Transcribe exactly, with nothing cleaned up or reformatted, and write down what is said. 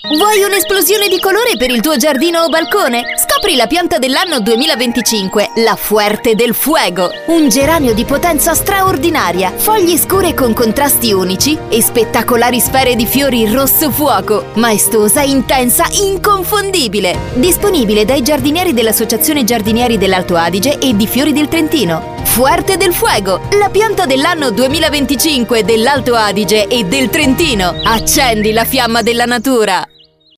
Vuoi un'esplosione di colore per il tuo giardino o balcone? Scopri la pianta dell'anno duemilaventicinque, la Fuerte del Fuego. Un geranio di potenza straordinaria, foglie scure con contrasti unici e spettacolari sfere di fiori rosso fuoco. Maestosa, intensa, inconfondibile. Disponibile dai giardinieri dell'Associazione Giardinieri dell'Alto Adige e di Fiori del Trentino. Fuerte del Fuego, la pianta dell'anno duemilaventicinque dell'Alto Adige e del Trentino. Accendi la fiamma della natura!